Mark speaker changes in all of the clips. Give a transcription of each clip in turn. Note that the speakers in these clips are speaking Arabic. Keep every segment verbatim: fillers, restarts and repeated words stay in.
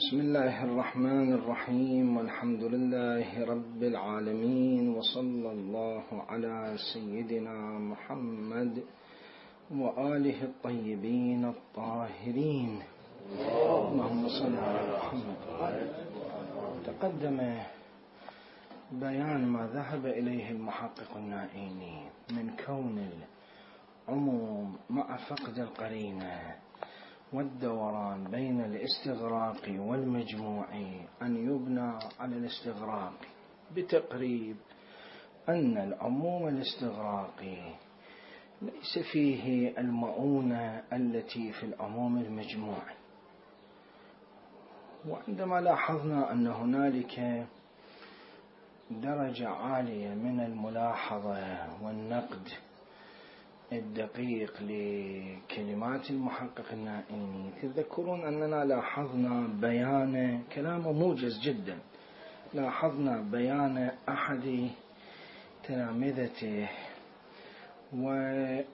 Speaker 1: بسم الله الرحمن الرحيم، والحمد لله رب العالمين، وصلى الله على سيدنا محمد وآله الطيبين الطاهرين. اللهم صل على محمد. تقدم بيان ما ذهب إليه المحقق النائيني من كون العموم مع فقد القرينة والدوران بين الاستغراق والمجموع أن يبنى على الاستغراق، بتقريب أن العموم الاستغراقي ليس فيه المؤونة التي في العموم المجموع. وعندما لاحظنا أن هنالك درجة عالية من الملاحظة والنقد الدقيق لكلمات المحقق النائيني، تذكرون أننا لاحظنا بيان كلامه موجز جدا، لاحظنا بيان أحد تلامذته وبيان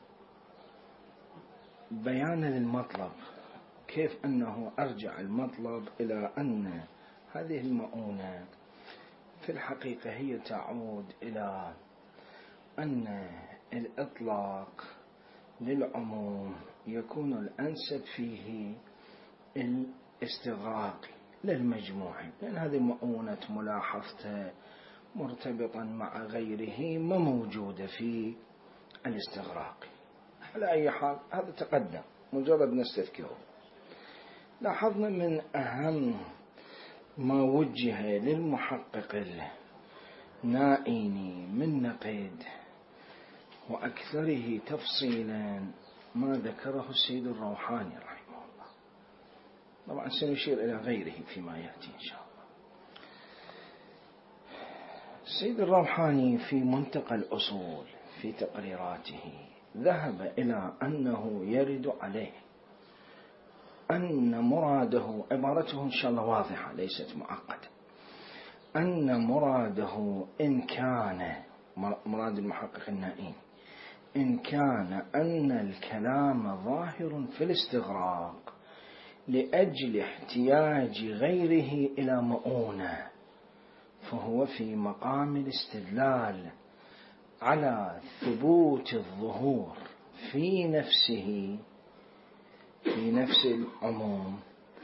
Speaker 1: للمطلب، كيف أنه أرجع المطلب إلى أن هذه المؤونة في الحقيقة هي تعود إلى أن الإطلاق للعموم يكون الأنسب فيه الاستغراق للمجموع، لأن هذه مؤونة ملاحظته مرتبطا مع غيره ما موجودة في الاستغراق. على أي حال هذا تقدم، مجرد نستذكره. لاحظنا من أهم ما وجه للمحقق النائيني من نقد وأكثره تفصيلا ما ذكره السيد الروحاني رحمه الله. طبعا سنشير إلى غيره فيما يأتي إن شاء الله. السيد الروحاني في منتقى الأصول في تقريراته ذهب إلى أنه يرد عليه أن مراده، عبارته إن شاء الله واضحة ليست معقدة، أن مراده إن كان مراد المحقق النائين إن كان أن الكلام ظاهر في الاستغراق لأجل احتياج غيره إلى مؤونة، فهو في مقام الاستدلال على ثبوت الظهور في نفسه في نفس العموم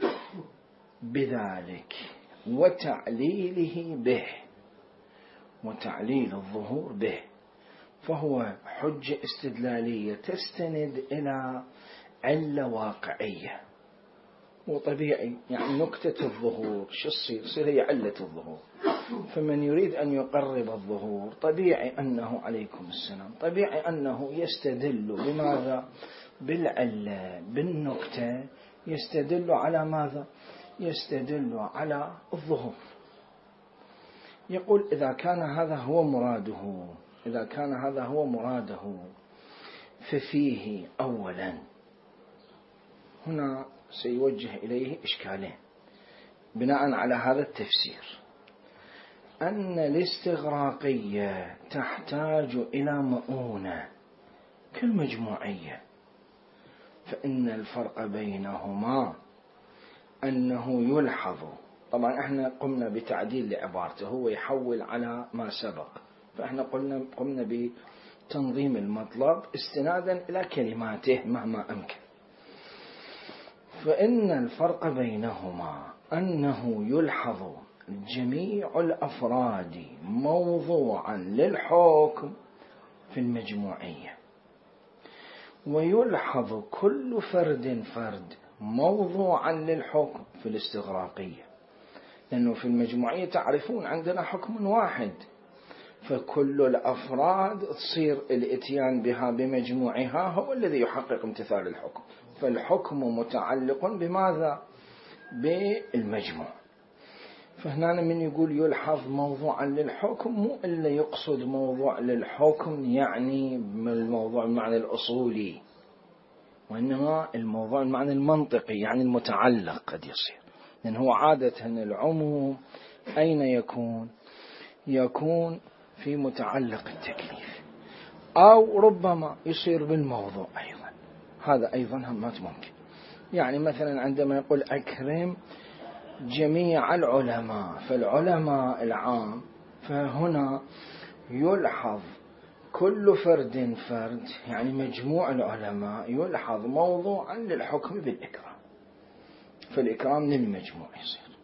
Speaker 1: بذلك وتعليله به، وتعليل الظهور به، فهو حجة استدلالية تستند إلى علة واقعية وطبيعي. يعني نكتة الظهور شو تصير؟ تصير هي علة الظهور. فمن يريد أن يقرب الظهور طبيعي أنه عليكم السلام طبيعي أنه يستدل بماذا؟ بالعلة، بالنكتة، يستدل على ماذا؟ يستدل على الظهور. يقول إذا كان هذا هو مراده إذا كان هذا هو مراده ففيه أولا، هنا سيوجه إليه إشكالين بناء على هذا التفسير، أن الاستغراقية تحتاج إلى مؤونة كالمجموعية، فإن الفرق بينهما أنه يلحظ. طبعا احنا قمنا بتعديل لعبارته، هو يحول على ما سبق، فاحنا قلنا قمنا بتنظيم المطلب استنادا إلى كلماته مهما أمكن. فإن الفرق بينهما أنه يلحظ جميع الأفراد موضوعا للحكم في المجموعية، ويلحظ كل فرد فرد موضوعا للحكم في الاستغراقية، لأنه في المجموعية تعرفون عندنا حكم واحد، فكل الأفراد تصير الاتيان بها بمجموعها هو الذي يحقق امتثال الحكم، فالحكم متعلق بماذا؟ بالمجموع. فهنا من يقول يلحظ موضوعا للحكم مو إلا يقصد موضوع للحكم يعني الموضوع المعنى الأصولي، وإنما الموضوع المعنى المنطقي يعني المتعلق قد يصير، لأن هو عادة العموم أين يكون؟ يكون في متعلق التكليف، أو ربما يصير بالموضوع أيضا. هذا أيضا همات ممكن. يعني مثلا عندما يقول أكرم جميع العلماء، فالعلماء العام، فهنا يلحظ كل فرد فرد، يعني مجموع العلماء يلحظ موضوعا للحكم بالإكرام، فالإكرام للمجموع يصير.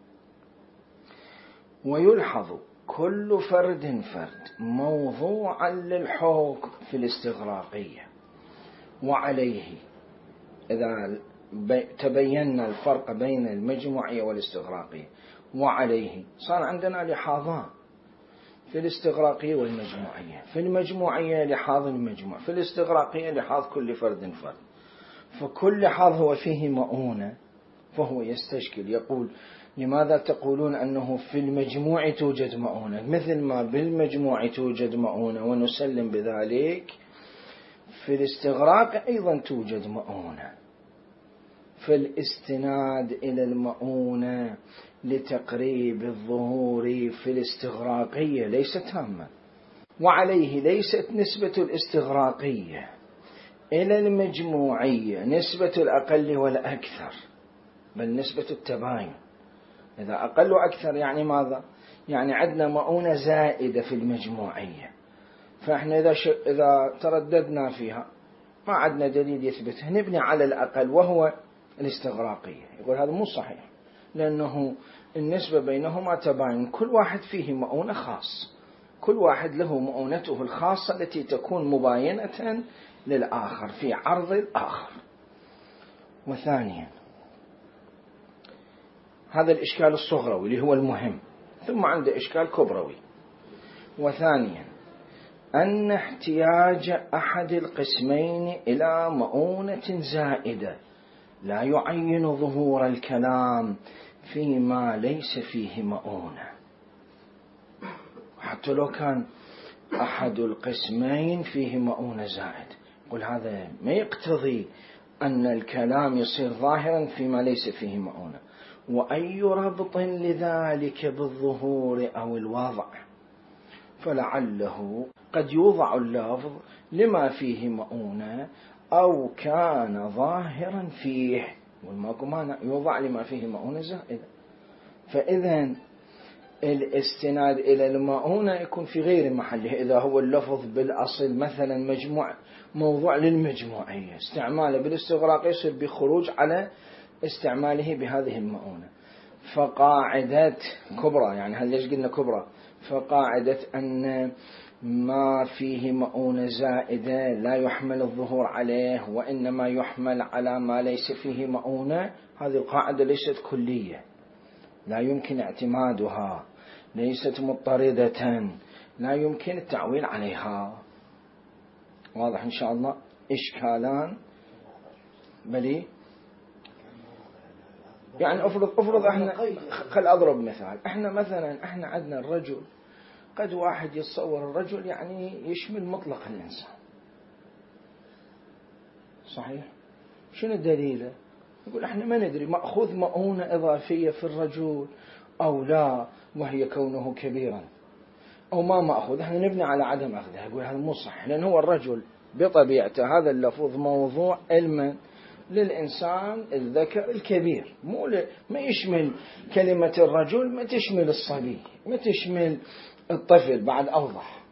Speaker 1: ويلحظ كل فرد فرد موضوعا للحكم في الاستغراقية، وعليه إذا تبين الفرق بين المجموعية والاستغراقية وعليه صار عندنا لحاظان في الاستغراقية والمجموعية. في المجموعية لحاظ المجموع، في الاستغراقية لحاظ كل فرد فرد، فكل لحاظ هو فيه مؤونة، فهو يستشكل يقول لماذا تقولون أنه في المجموع توجد مؤونة مثل ما بالمجموع توجد مؤونة ونسلم بذلك، في الاستغراق أيضا توجد مؤونة، فالاستناد إلى المؤونة لتقريب الظهور في الاستغراقية ليست تامة، وعليه ليست نسبة الاستغراقية إلى المجموعية نسبة الأقل والأكثر، بل نسبة التباين. إذا أقل وأكثر يعني ماذا؟ يعني عندنا مؤونة زائدة في المجموعية، فإحنا إذا, ش... إذا ترددنا فيها ما عندنا دليل يثبتها، نبني على الأقل وهو الاستغراقية. يقول هذا مو صحيح، لأنه النسبة بينهما تباين، كل واحد فيه مؤونة خاص، كل واحد له مؤونته الخاصة التي تكون مباينة للآخر في عرض الآخر. وثانيا هذا الإشكال الصغروي اللي هو المهم، ثم عنده إشكال كبروي. وثانيا أن احتياج أحد القسمين إلى مؤونة زائدة لا يعين ظهور الكلام فيما ليس فيه مؤونة، حتى لو كان أحد القسمين فيه مؤونة زائد، يقول هذا ما يقتضي أن الكلام يصير ظاهرا فيما ليس فيه مؤونة. وأي ربط لذلك بالظهور أو الوضع، فلعله قد يوضع اللفظ لما فيه مؤونة أو كان ظاهرا فيه، والماكو مانع يوضع لما فيه مؤونة زائدة، فإذا الاستناد إلى المؤونة يكون في غير محله. إذا هو اللفظ بالأصل مثلا مجموع موضوع للمجموعية، استعماله بالاستغراق يصير بخروج على استعماله بهذه المؤونة. فقاعدة كبرى، يعني هل ليش قلنا كبرى؟ فقاعدة أن ما فيه مؤونة زائدة لا يحمل الظهور عليه وإنما يحمل على ما ليس فيه مؤونة، هذه القاعدة ليست كلية، لا يمكن اعتمادها، ليست مضطردة، لا يمكن التعويل عليها. واضح إن شاء الله؟ إشكالان بلي يعني أفرض أفرض إحنا خل أضرب مثال، إحنا مثلا إحنا عندنا الرجل، قد واحد يتصور الرجل يعني يشمل مطلق الإنسان، صحيح؟ شنو الدليل؟ يقول إحنا ما ندري مأخوذ مؤونة إضافية في الرجل أو لا، وهي كونه كبيرا، أو ما مأخوذ، إحنا نبني على عدم أخذها. يقول هذا مو صح، لأن هو الرجل بطبيعته هذا اللفظ موضوع علما للإنسان الذكر الكبير، مو ل... ما يشمل كلمة الرجل، ما تشمل الصبي، ما تشمل الطفل، بعد أوضح.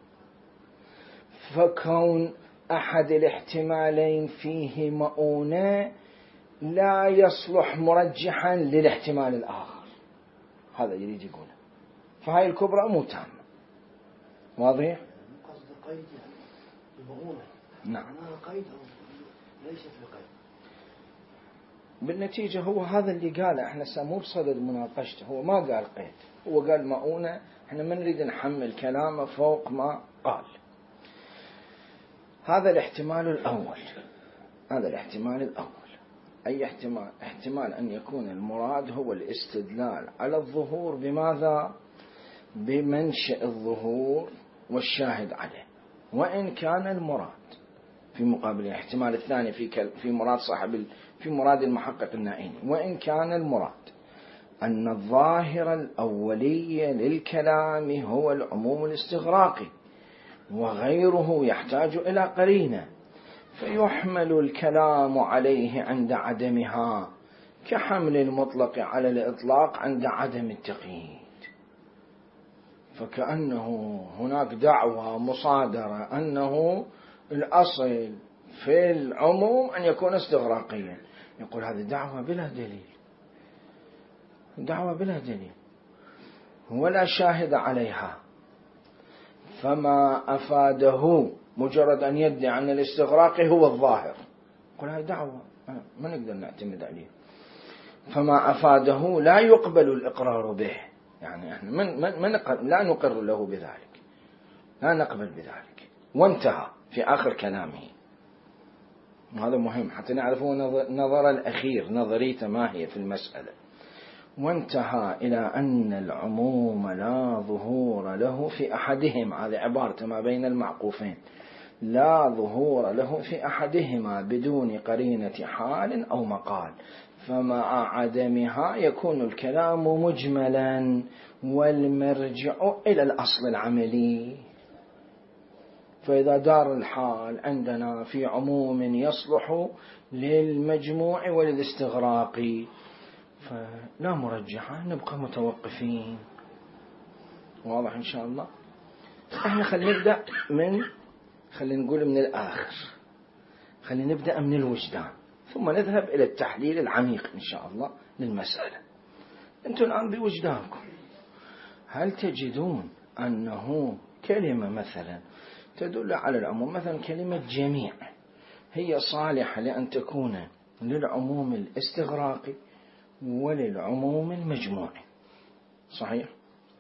Speaker 1: فكون أحد الاحتمالين فيه مؤونة لا يصلح مرجحا للاحتمال الآخر، هذا يريد يقوله. فهاي الكبرى مو تامة. واضح؟
Speaker 2: قصد قيد المؤونة.
Speaker 1: نعم.
Speaker 2: قيد ليس في قيد.
Speaker 1: بالنتيجة هو هذا اللي قاله، احنا مو بصدد مناقشته، هو ما قال قيد، هو قال مؤونة، احنا ما نريد نحمل كلامه فوق ما قال. هذا الاحتمال الأول، هذا الاحتمال الأول. أي احتمال؟ احتمال أن يكون المراد هو الاستدلال على الظهور بماذا؟ بمنشأ الظهور والشاهد عليه، وإن كان المراد في مقابل الاحتمال الثاني في في مراد صاحب في مراد المحقق النائيني، وإن كان المراد أن الظاهر الأولي للكلام هو العموم الاستغراقي وغيره يحتاج إلى قرينة، فيحمل الكلام عليه عند عدمها كحمل المطلق على الإطلاق عند عدم التقييد، فكأنه هناك دعوة مصادرة أنه الأصل في العموم أن يكون استغراقيا. يقول هذه دعوة بلا دليل، دعوة بلا دليل ولا شاهد عليها، فما أفاده مجرد أن يدعي أن الاستغراق هو الظاهر. يقول هذه دعوة ما نقدر نعتمد عليه، فما أفاده لا يقبل الإقرار به، يعني احنا من من لا نقر له بذلك، لا نقبل بذلك. وانتهى في آخر كلامه، وهذا مهم حتى نعرفه نظر الأخير نظريته ما هي في المسألة. وانتهى إلى أن العموم لا ظهور له في أحدهما، هذه عبارة ما بين المعقوفين، لا ظهور له في أحدهما بدون قرينة حال أو مقال، فمع عدمها يكون الكلام مجملا والمرجع إلى الأصل العملي. فإذا دار الحال عندنا في عموم يصلح للمجموع وللاستغراق فلا مرجحة، نبقى متوقفين. واضح إن شاء الله. احنا خلينا نبدأ من خلينا نقول من الآخر، خلينا نبدأ من الوجدان ثم نذهب إلى التحليل العميق إن شاء الله للمسألة. أنتم الآن بوجدانكم هل تجدون أنه كلمة مثلا تدل على العموم، مثلا كلمة جميع، هي صالحة لأن تكون للعموم الاستغراقي وللعموم المجموعي، صحيح؟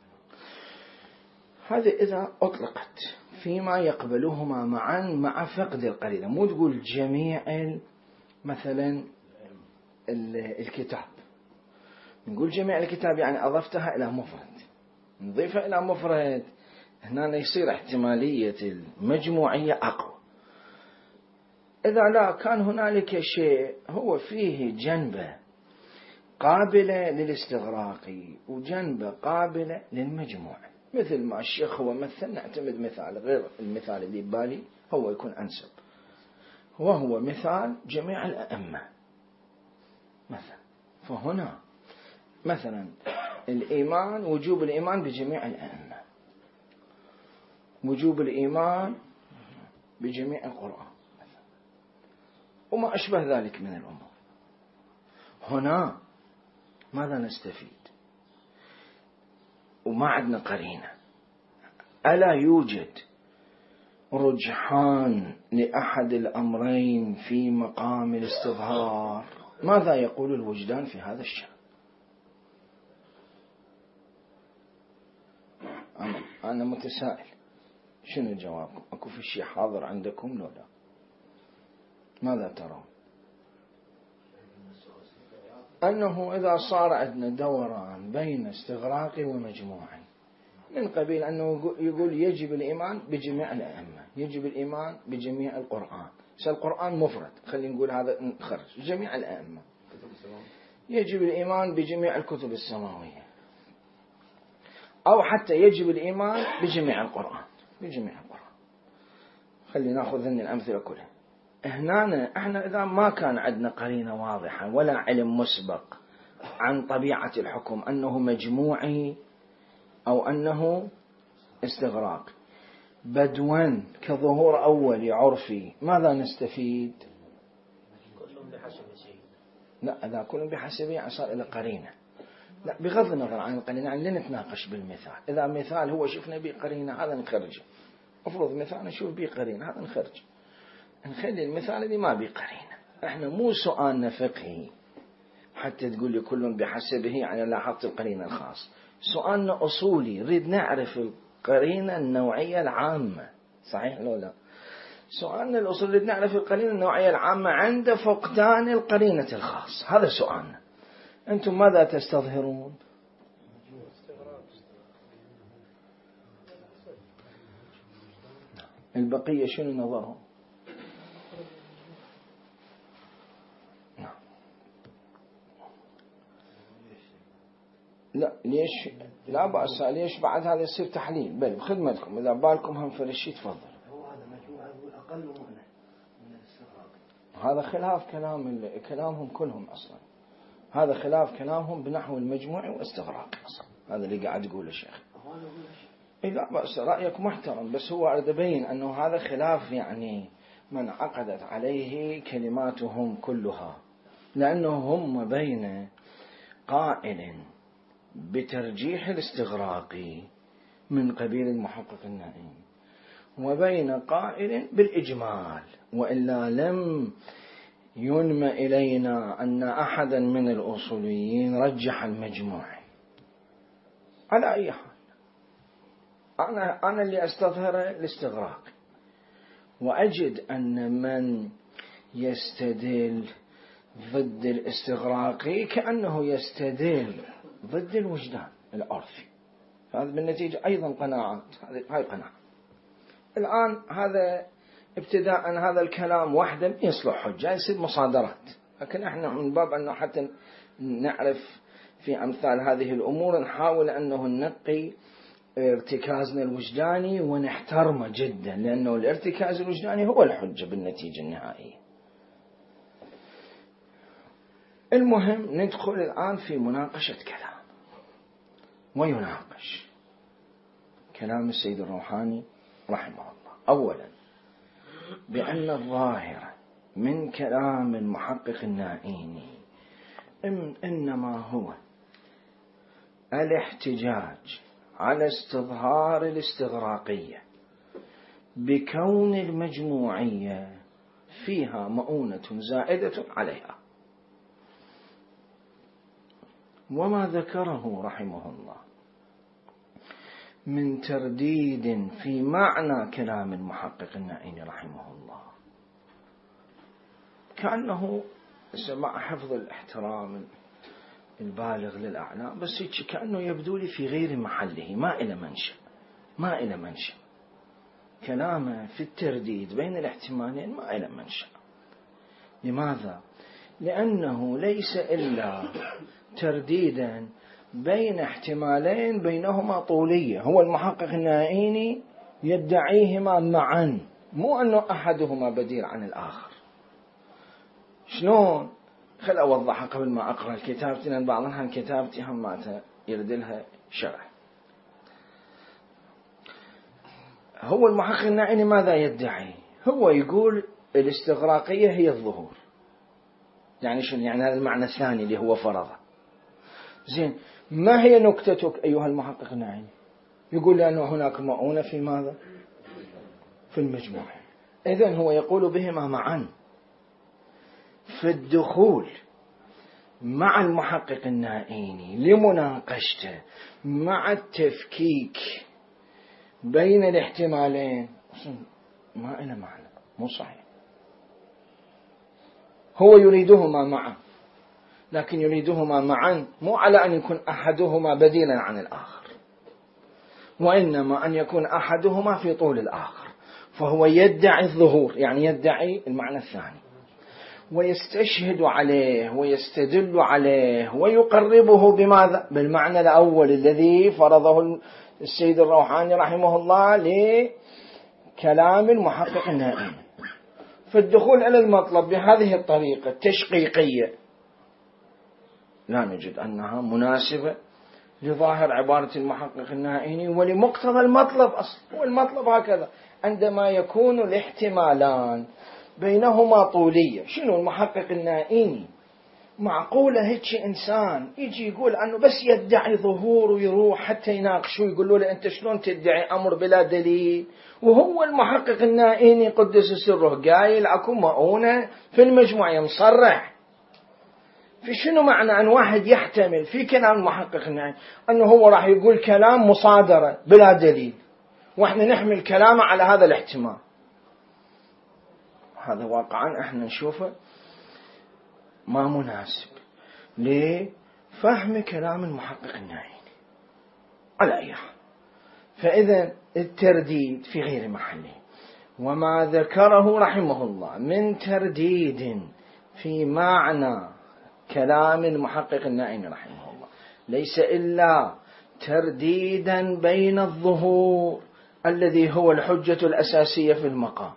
Speaker 1: هذا إذا أطلقت فيما يقبلهما معا مع فقد القرينة. مو تقول جميع مثلا الكتاب، نقول جميع الكتاب يعني أضفتها إلى مفرد، نضيفها إلى مفرد هنا يصير احتمالية المجموعية أقوى. إذا لا كان هنالك شيء هو فيه جنبه قابلة للاستغراق وجنبه قابلة للمجموع، مثل ما الشيخ هو مثل، نعتمد مثال غير المثال اللي ببالي هو يكون أنسب، وهو مثال جميع الأئمة مثلا. فهنا مثلا الإيمان، وجوب الإيمان بجميع الأئمة، وجوب الإيمان بجميع القرآن وما أشبه ذلك من الأمور. هنا ماذا نستفيد؟ وما عندنا قرينة. ألا يوجد رجحان لأحد الأمرين في مقام الاستظهار؟ ماذا يقول الوجدان في هذا الشأن؟ أنا, أنا متسائل، شنو جوابكم؟ أكو في شيء حاضر عندكم لو لا؟ ماذا ترون؟ أنه إذا صار عندنا دوران بين استغراقي ومجموعي، من قبيل أنه يقول يجب الإيمان بجميع الأئمة، يجب الإيمان بجميع القرآن، القرآن مفرد خلينا نقول هذا نخرج جميع الأئمة، يجب الإيمان بجميع الكتب السماوية، أو حتى يجب الإيمان بجميع القرآن، بجميع القرآن. خلينا نأخذ ذني الأمثلة كلها. هنا احنا إذا ما كان عندنا قرينة واضحة ولا علم مسبق عن طبيعة الحكم أنه مجموعي أو أنه استغراق، بدوا كظهور أولي عرفي، ماذا نستفيد؟
Speaker 2: كلهم بحسب شيء.
Speaker 1: لا، إذا كلهم بحسب صار إلى قرينة. لا، بغض النظر عن القرينة، يعني لنتناقش بالمثال. إذا مثال هو شفنا به قرينة هذا نخرجه، أفرض مثال نشوف به قرينة هذا نخرج، نخلي المثال اللي ما بيه قرينة. احنا مو سؤالنا فقهي حتى تقول لي كل بحسبه يعني لاحظت القرينة الخاص، سؤالنا أصولي، نريد نعرف القرينة النوعية العامة، صحيح لو لا؟ سؤالنا الأصولي نريد نعرف القرينة النوعية العامة عند فقدان القرينة الخاص، هذا سؤالنا. أنتم ماذا تستظهرون؟ البقية شنو نظرهم؟ لا ليش لا بأس، ليش بعد هذا يصير تحليل؟ بل بخدمتكم إذا بالكم هم فرشي تفضل.
Speaker 2: هو هذا مجموعة يقول أقل مؤنة من الاستغراق.
Speaker 1: هذا خلاف كلام كلامهم كلهم أصلا، هذا خلاف كلامهم بنحو المجموع واستغراق. هذا اللي قاعد يقوله الشيخ. إيه لا بأس، رأيك محترم، بس هو أريد أبين أنه هذا خلاف يعني من عقدت عليه كلماتهم كلها، لأنه هم بين قائل بترجيح الاستغراقي من قبيل المحقق النائم وبين قائل بالإجمال، وإلا لم ينم إلينا أن أحدا من الأصوليين رجح المجموع. على أي حال أنا, أنا اللي أستظهر الاستغراق، وأجد أن من يستدل ضد الاستغراقي كأنه يستدل ضد الوجدان العرفي. هذا بالنتيجة أيضا قناعات، هذه قناعة. الآن هذا ابتداء هذا الكلام وحده يصلح حجة، يصير مصادرات، لكن احنا من باب أنه حتى نعرف في أمثال هذه الأمور نحاول أنه ننقي ارتكازنا الوجداني ونحترمه جدا، لأنه الارتكاز الوجداني هو الحجة بالنتيجة النهائية. المهم ندخل الآن في مناقشة كلام، ويناقش كلام السيد الروحاني رحمه الله أولا بأن الظاهر من كلام المحقق النائيني إنما هو الاحتجاج على استظهار الاستغراقية بكون المجموعية فيها مؤونة زائدة عليها. وما ذكره رحمه الله من ترديد في معنى كلام المحقق النائيني رحمه الله كأنه مع حفظ الاحترام البالغ للأعلام، بس كأنه يبدو لي في غير محله، ما إلى منشأ ما إلى منشأ كلامه في الترديد بين الاحتمالين ما إلى منشأ. لماذا؟ لأنه ليس إلا ترديدا بين احتمالين بينهما طولية، هو المحقق النائيني يدعيهما معا، مو أنه أحدهما بديل عن الآخر. شلون؟ خل أوضحها قبل ما أقرأ الكتابتي، لأن بعضها الكتابتي هم ما يرد لها شرح. هو المحقق النائيني ماذا يدعي؟ هو يقول الاستغراقية هي الظهور. يعني شنو؟ يعني هذا المعنى الثاني اللي هو فرضه. زين، ما هي نكتتك أيها المحقق النائيني؟ يقول لأنه هناك مؤونة في ماذا؟ في المجموع. إذن هو يقول بهما معا. في الدخول مع المحقق النائيني لمناقشته مع التفكيك بين الاحتمالين ما إلى معنى، مو صحيح. هو يريدهما معا، لكن يريدهما معا مو على أن يكون أحدهما بديلا عن الآخر، وإنما أن يكون أحدهما في طول الآخر. فهو يدعي الظهور، يعني يدعي المعنى الثاني، ويستشهد عليه ويستدل عليه ويقربه بماذا؟ بالمعنى الأول الذي فرضه السيد الروحاني رحمه الله لكلام المحقق النائم. فالدخول على المطلب بهذه الطريقة التشقيقية لا نجد أنها مناسبة لظاهر عبارة المحقق النائيني ولمقتضى المطلب أصلا. والمطلب هكذا عندما يكون الاحتمالان بينهما طولية. شنو المحقق النائيني؟ معقولة هيك إنسان يجي يقول أنه بس يدعي ظهور ويروح حتى يناقشوا يقولوا له أنت شلون تدعي أمر بلا دليل؟ وهو المحقق النائيني قدس سره قايل أكو مؤونة في المجموعة مصرح. في شنو معنى أن واحد يحتمل في كلام المحقق النائيني أنه هو راح يقول كلام مصادرة بلا دليل، وإحنا نحمل كلامه على هذا الاحتمال؟ هذا واقعا احنا نشوفه ما مناسب لفهم كلام المحقق النائيني على أي حال. فإذا الترديد في غير محله. وما ذكره رحمه الله من ترديد في معنى كلام المحقق النائيني رحمه الله ليس إلا ترديدا بين الظهور الذي هو الحجة الأساسية في المقام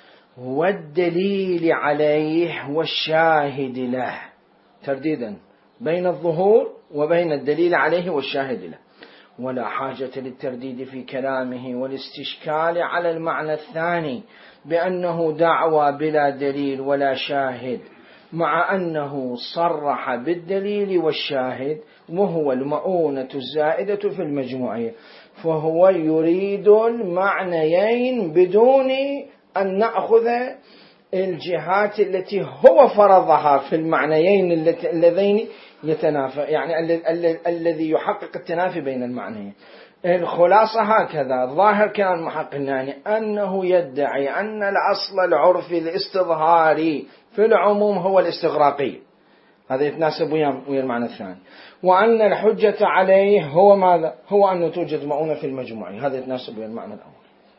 Speaker 1: والدليل عليه والشاهد له، ترديدا بين الظهور وبين الدليل عليه والشاهد له، ولا حاجة للترديد في كلامه والاستشكال على المعنى الثاني بأنه دعوى بلا دليل ولا شاهد، مع أنه صرح بالدليل والشاهد وهو المؤونة الزائدة في المجموعية، فهو يريد المعنيين بدون أن نأخذ الجهات التي هو فرضها في المعنيين اللذين يتنافى، يعني الذي يحقق التنافي بين المعنيين. الخلاصة هكذا. الظاهر كان المحقق يعني أنه يدعي أن الأصل العرفي الاستظهاري في العموم هو الاستغراقي، هذا يتناسب ويا المعنى الثاني، وأن الحجة عليه هو ماذا؟ هو أنه توجد مؤونة في المجموعي، هذا يتناسب ويا المعنى الأول.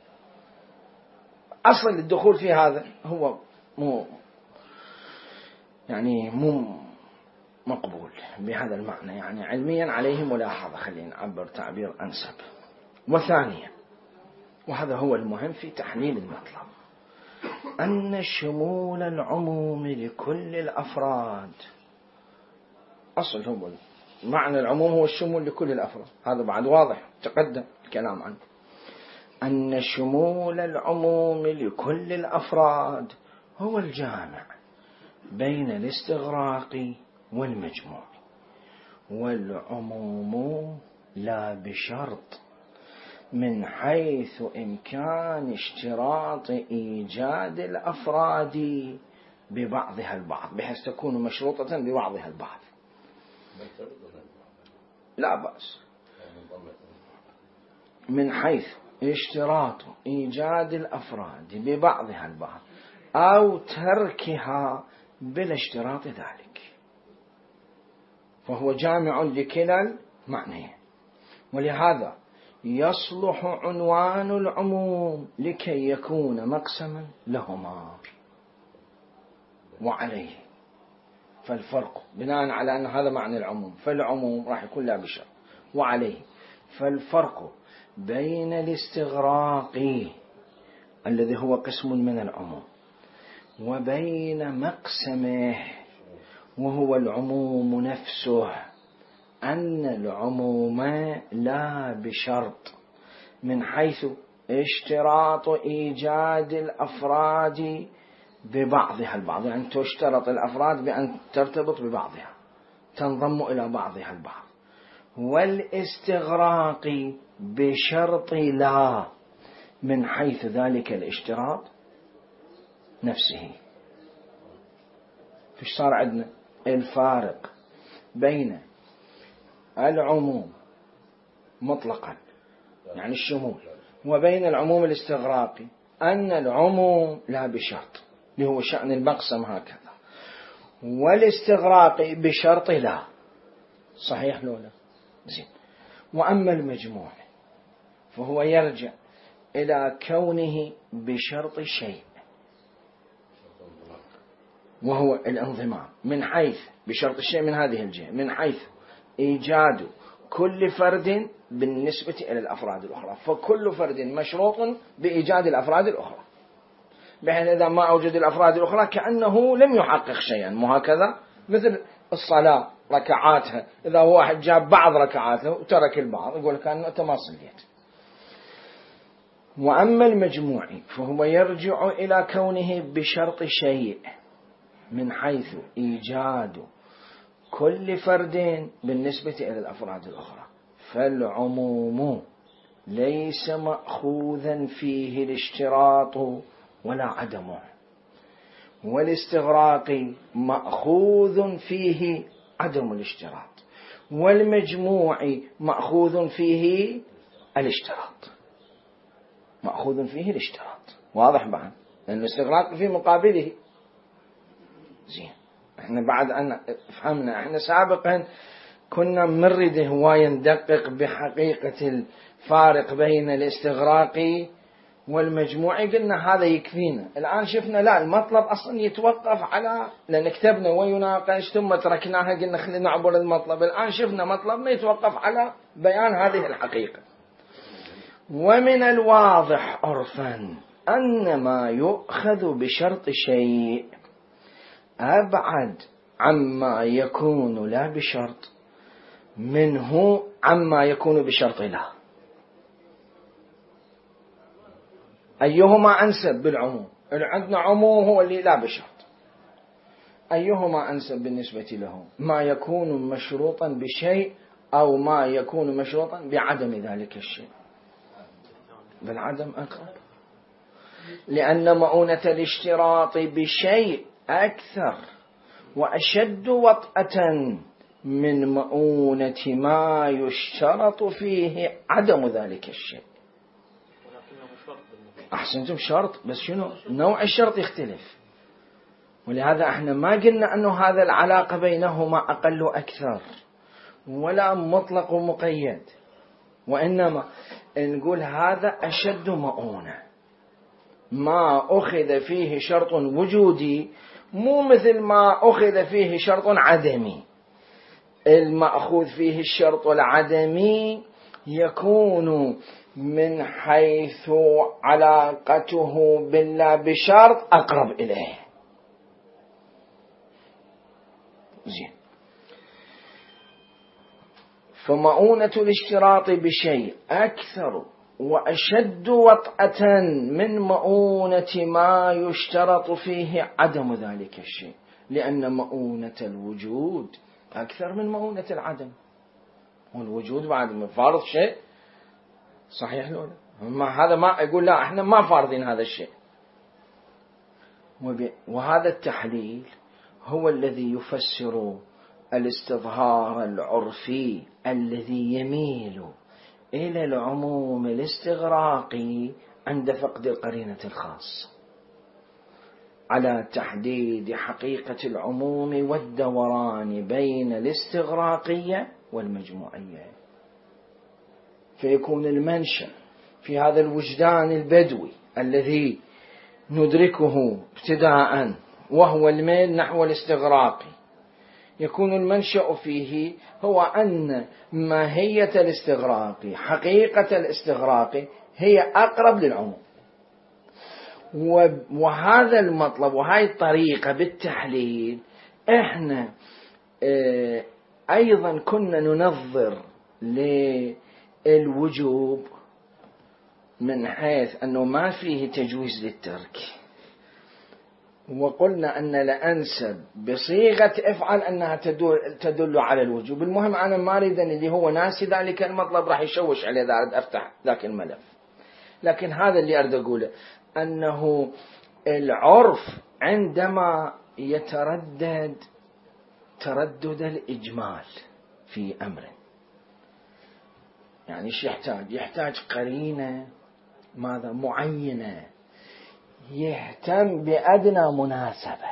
Speaker 1: أصل الدخول في هذا هو مو يعني مو مقبول بهذا المعنى، يعني علميا عليه ملاحظة، خلينا نعبر تعبير أنسب. وثانيا، وهذا هو المهم في تحليل المطلب، أن شمول العموم لكل الأفراد، أصل هو معنى العموم هو الشمول لكل الأفراد، هذا بعد واضح تقدم الكلام عنه. أن شمول العموم لكل الأفراد هو الجامع بين الاستغراق والمجموع، والعموم لا بشرط من حيث إمكان اشتراط إيجاد الأفراد ببعضها البعض، بحيث تكون مشروطة ببعضها البعض. لا بأس من حيث اشتراط إيجاد الأفراد ببعضها البعض أو تركها بلا اشتراط ذلك، فهو جامع لكلا المعنيين. ولهذا يصلح عنوان العموم لكي يكون مقسما لهما. وعليه فالفرق بناء على أن هذا معنى العموم، فالعموم راح يكون لا بشرط. وعليه فالفرق بين الاستغراق الذي هو قسم من العموم وبين مقسمه وهو العموم نفسه أن العموم لا بشرط من حيث اشتراط إيجاد الأفراد ببعضها البعض، يعني تشترط الأفراد بأن ترتبط ببعضها، تنضم إلى بعضها البعض. والاستغراق بشرط لا من حيث ذلك الاشتراط نفسه. فيش صار عندنا الفارق بين العموم مطلقا يعني الشمول وبين العموم الاستغراقي أن العموم لا بشرط اللي هو شأن المقسم هكذا، والاستغراقي بشرط لا. صحيح لولا زين. وأما المجموع فهو يرجع إلى كونه بشرط شيء وهو الانضمام، من حيث بشرط الشيء من هذه الجهة، من حيث إيجاد كل فرد بالنسبة إلى الأفراد الأخرى، فكل فرد مشروط بإيجاد الأفراد الأخرى، بحيث إذا ما أوجد الأفراد الأخرى كأنه لم يحقق شيئا. مو هكذا؟ مثل الصلاة ركعاتها، إذا واحد جاب بعض ركعاته وترك البعض يقول كأنه أنت ما صليت. وأما المجموع فهو يرجع إلى كونه بشرط شيء من حيث إيجاد كل فرد بالنسبة إلى الأفراد الأخرى، فالعموم ليس مأخوذا فيه الاشتراط ولا عدمه، والاستغراق مأخوذ فيه عدم الاشتراط، والمجموع مأخوذ فيه الاشتراط، مأخوذ فيه الاشتراط. واضح بعد؟ لأن الاستغراق في مقابله. زين. احنا بعد أن فهمنا، احنا سابقا كنا مرد هواية ندقق بحقيقة الفارق بين الاستغراقي والمجموعي، قلنا هذا يكفينا. الآن شفنا لا، المطلب أصلا يتوقف على، لأن كتبنا ويناقش ثم تركناها قلنا خلينا نعبر المطلب. الآن شفنا مطلب ما يتوقف على بيان هذه الحقيقة. ومن الواضح عرفا أن ما يؤخذ بشرط شيء أبعد عما يكون لا بشرط، منه عما يكون بشرط لا. أيهما أنسب بالعموم؟ عندنا عموم هو اللي لا بشرط. أيهما أنسب بالنسبة له؟ ما يكون مشروطا بشيء أو ما يكون مشروطا بعدم ذلك الشيء. بالعدم أقرب، لأن مؤونة الاشتراط بشيء أكثر وأشد وطأة من مؤونة ما يشترط فيه عدم ذلك الشيء. أحسنتم، شرط، بس شنو نوع الشرط يختلف. ولهذا احنا ما قلنا أنه هذا العلاقة بينهما أقل وأكثر ولا مطلق ومقيد، وإنما نقول هذا أشد مؤونة، ما أخذ فيه شرط وجودي مو مثل ما أخذ فيه شرط عدمي. المأخوذ فيه الشرط العدمي يكون من حيث علاقته بالله بشرط أقرب إليه. زين. فمؤونة الاشتراط بشيء أكثر وأشد وطأة من مؤونة ما يشترط فيه عدم ذلك الشيء، لأن مؤونة الوجود أكثر من مؤونة العدم، والوجود بعد من فارض شيء صحيح لولا. هذا ما يقول لا احنا ما فارضين هذا الشيء. وهذا التحليل هو الذي يفسر الاستظهار العرفي الذي يميل إلى العموم الاستغراقي عند فقد القرينة الخاصة، على تحديد حقيقة العموم والدوران بين الاستغراقية والمجموعية. فيكون المنشأ في هذا الوجدان البدوي الذي ندركه ابتداء وهو الميل نحو الاستغراقي، يكون المنشأ فيه هو أن ماهية الاستغراقي، حقيقة الاستغراقي، هي أقرب للعموم. وهذا المطلب وهذه الطريقة بالتحليل احنا أيضا كنا ننظر للوجوب من حيث أنه ما فيه تجويز للترك، وقلنا أن لأنسب بصيغة افعل أنها تدل, تدل على الوجوب. المهم أنا ما أريد أن اللي هو ناسي ذلك المطلب راح يشوش عليه إذا أريد أفتح ذاك الملف. لكن هذا اللي أريد أقوله، أنه العرف عندما يتردد تردد الإجمال في أمر، يعني إيش يحتاج؟ يحتاج قرينة ماذا معينة يهتم بأدنى مناسبة،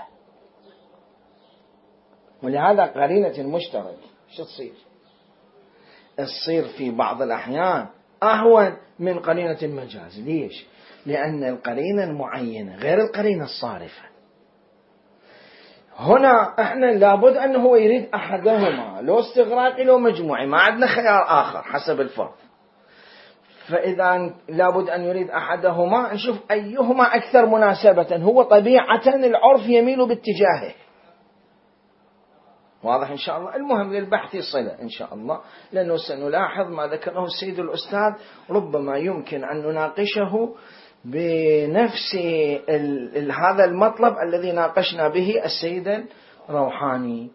Speaker 1: ولهذا قرينة المشترك شو تصير؟ تصير في بعض الأحيان أهون من قرينة المجاز. ليش؟ لأن القرينة المعينة غير القرينة الصارفة. هنا احنا لابد أنه هو يريد أحدهما، لو استغراقي لو مجموعي، ما عندنا خيار آخر حسب الفرض. فإذا لابد أن يريد أحدهما، نشوف أيهما أكثر مناسبة. هو طبيعة العرف يميل باتجاهه، واضح إن شاء الله. المهم للبحث صلة إن شاء الله، لأنه سنلاحظ ما ذكره السيد الأستاذ ربما يمكن أن نناقشه بنفس ال ال هذا المطلب الذي ناقشنا به السيد الروحاني.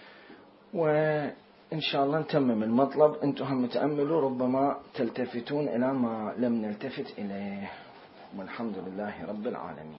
Speaker 1: وإن شاء الله نتمم المطلب. أنتم هم تأملوا ربما تلتفتون إلى ما لم نلتفت إليه، والحمد لله رب العالمين.